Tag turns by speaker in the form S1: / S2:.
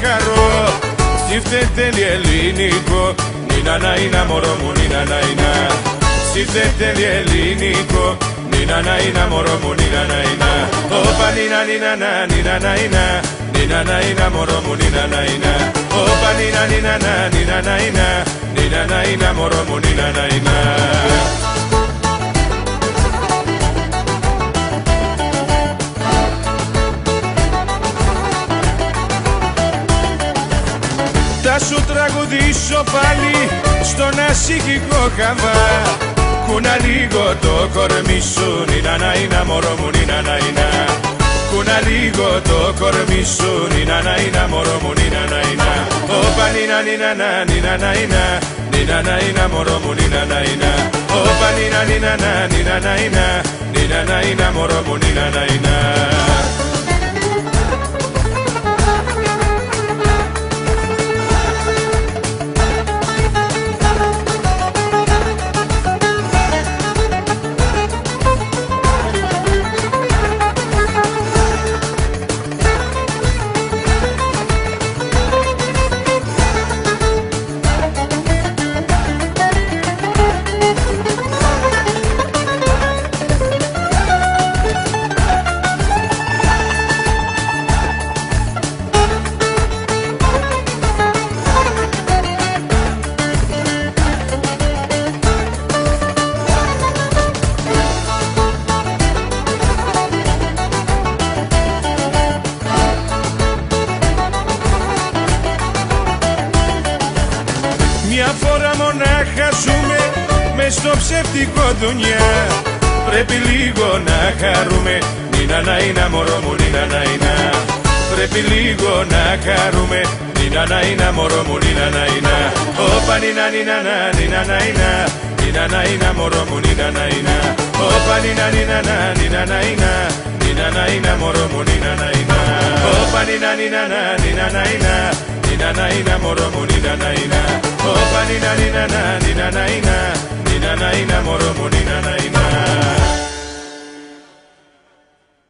S1: χαρώ. Ψήφτεται ελληνικό, νίνα να είναι μωρό μου, νίνα να είναι. Ψήφτεται ελληνικό, νίνα να είναι μωρό μου, νίνα να είναι. Όπα νίνα νίνα να, νίνα να είναι. Νίνα να είναι μωρό μου, νίνα να είναι. Όπα νίνα νίνα να, νίνα να είναι. Νίνα να είναι μωρό μου, νίνα να είναι. Θα σου τραγουδήσω πάλι στον ασυχικό χαβά. Κούνα λίγο το κορμί σου, νίνα να είναι μωρό μου, νίνα να είναι. Κούνα λίγο το κορμί σου, νίνα να είναι μωρό μου, νίνα να είναι. Όπα νίνα νίνα να, νίνα να είναι. Νίνα να είναι μωρό μου, νίνα να είναι. Όπα νίνα νίνα να, νίνα να είναι. Νίνα να είναι μωρό μου, νίνα να είναι. Μια φορά μονάχα ζούμε μες στο ψεύτικο δουνιά. Πρέπει λίγο να χαρούμε, νίνα να είναι μωρό μου, νίνα να είναι. Πρέπει λίγο να χαρούμε, νίνα να είναι μωρό μου, νίνα να είναι. Όπα νίνα νίνα να, νίνα να είναι. Νίνα να είναι μωρό μου, νίνα να είναι. Όπα νίνα νίνα να, νίνα να είναι. Νίνα να είναι μωρό μου, νίνα να είναι. Όπα νίνα νίνα να, νίνα να είναι. Νίνα να είναι μωρό μου, νίνα να είναι. Όπα νίνα νίνα να, νίνα να είναι. Νίνα να είναι μωρό μου, νίνα να είναι.